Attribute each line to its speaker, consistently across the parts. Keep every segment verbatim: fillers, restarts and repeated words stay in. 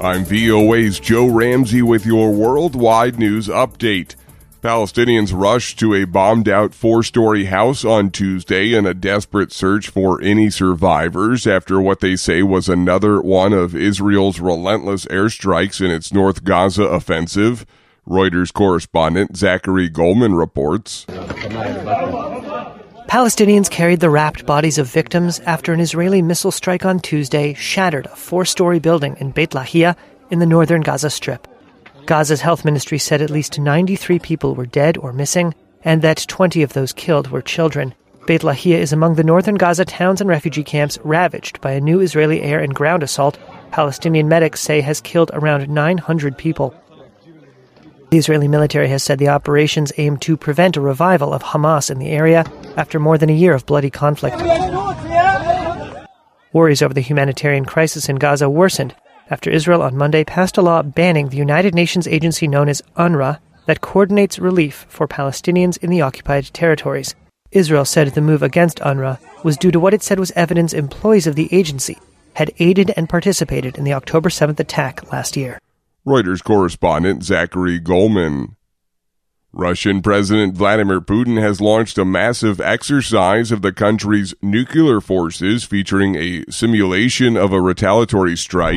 Speaker 1: I'm V O A's Joe Ramsey with your worldwide news update. Palestinians rushed to a bombed-out four-story house on Tuesday in a desperate search for any survivors after what they say was another one of Israel's relentless airstrikes in its North Gaza offensive. Reuters correspondent Zachary Goldman reports.
Speaker 2: Palestinians carried the wrapped bodies of victims after an Israeli missile strike on Tuesday shattered a four-story building in Beit Lahia in the northern Gaza Strip. Gaza's health ministry said at least ninety-three people were dead or missing, and that twenty of those killed were children. Beit Lahia is among the northern Gaza towns and refugee camps ravaged by a new Israeli air and ground assault Palestinian medics say has killed around nine hundred people. The Israeli military has said the operations aim to prevent a revival of Hamas in the area after more than a year of bloody conflict. Worries over the humanitarian crisis in Gaza worsened after Israel on Monday passed a law banning the United Nations agency known as UNRWA that coordinates relief for Palestinians in the occupied territories. Israel said the move against UNRWA was due to what it said was evidence employees of the agency had aided and participated in the October seventh attack last year.
Speaker 1: Reuters correspondent Zachary Goldman. Russian President Vladimir Putin has launched a massive exercise of the country's nuclear forces featuring a simulation of a retaliatory strike.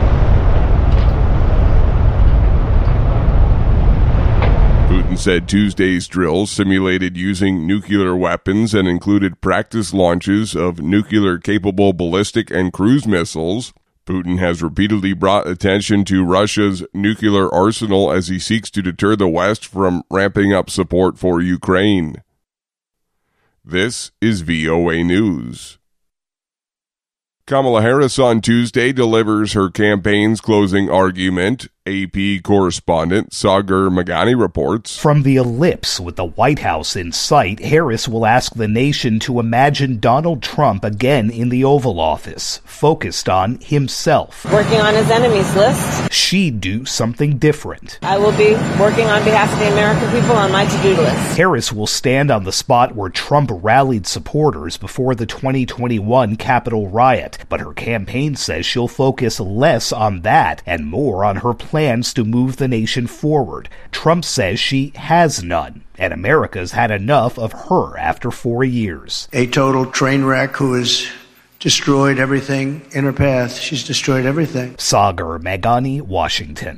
Speaker 1: Putin said Tuesday's drills simulated using nuclear weapons and included practice launches of nuclear-capable ballistic and cruise missiles. Putin has repeatedly brought attention to Russia's nuclear arsenal as he seeks to deter the West from ramping up support for Ukraine. This is V O A News. Kamala Harris on Tuesday delivers her campaign's closing argument. A P correspondent Sagar Meghani reports.
Speaker 3: From the ellipse with the White House in sight, Harris will ask the nation to imagine Donald Trump again in the Oval Office, focused on himself.
Speaker 4: Working on his enemies list.
Speaker 3: She'd do something different.
Speaker 4: I will be working on behalf of the American people on my to-do list.
Speaker 3: Harris will stand on the spot where Trump rallied supporters before the twenty twenty-one Capitol riot, but her campaign says she'll focus less on that and more on her plan. plans to move the nation forward. Trump says she has none, and America's had enough of her after four years.
Speaker 5: A total train wreck who has destroyed everything in her path. She's destroyed everything.
Speaker 3: Sagar Meghani, Washington.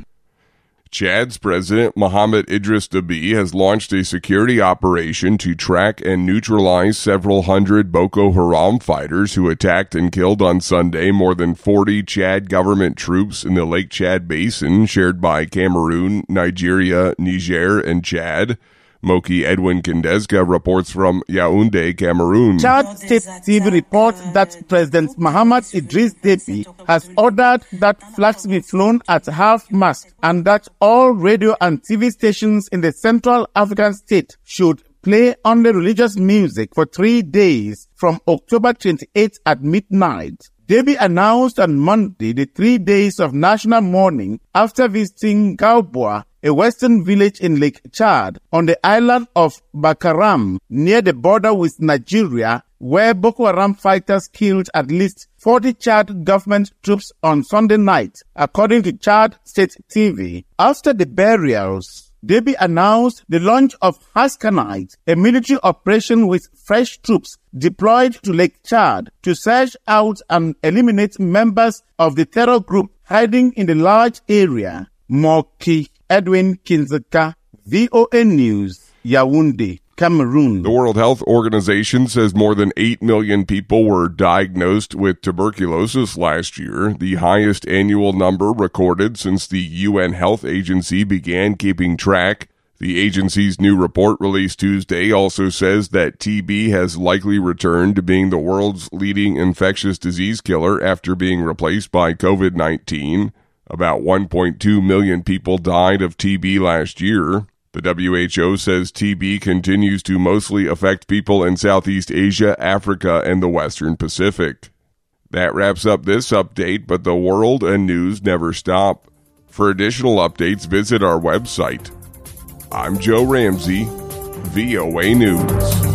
Speaker 1: Chad's President Mohamed Idris Deby has launched a security operation to track and neutralize several hundred Boko Haram fighters who attacked and killed on Sunday more than forty Chad government troops in the Lake Chad Basin shared by Cameroon, Nigeria, Niger, and Chad. Moki Edwin Kendezka reports from Yaoundé, Cameroon.
Speaker 6: Chad State T V reports that President Mohamed Idris Deby has ordered that flags be flown at half-mast and that all radio and T V stations in the Central African state should play only religious music for three days from October twenty-eighth at midnight. Deby announced on Monday the three days of national mourning after visiting Gaoboa, a western village in Lake Chad on the island of Bakaram near the border with Nigeria, where Boko Haram fighters killed at least forty Chad government troops on Sunday night, according to Chad State T V. After the burials, Deby announced the launch of Haskanite, a military operation with fresh troops deployed to Lake Chad to search out and eliminate members of the terror group hiding in the large area. Moki Edwin Kinzeka, V O A News, Yaoundé, Cameroon.
Speaker 1: The World Health Organization says more than eight million people were diagnosed with tuberculosis last year, the highest annual number recorded since the U N Health Agency began keeping track. The agency's new report released Tuesday also says that T B has likely returned to being the world's leading infectious disease killer after being replaced by covid nineteen. About one point two million people died of T B last year. The W H O says T B continues to mostly affect people in Southeast Asia, Africa, and the Western Pacific. That wraps up this update, but the world and news never stop. For additional updates, visit our website. I'm Joe Ramsey, V O A News.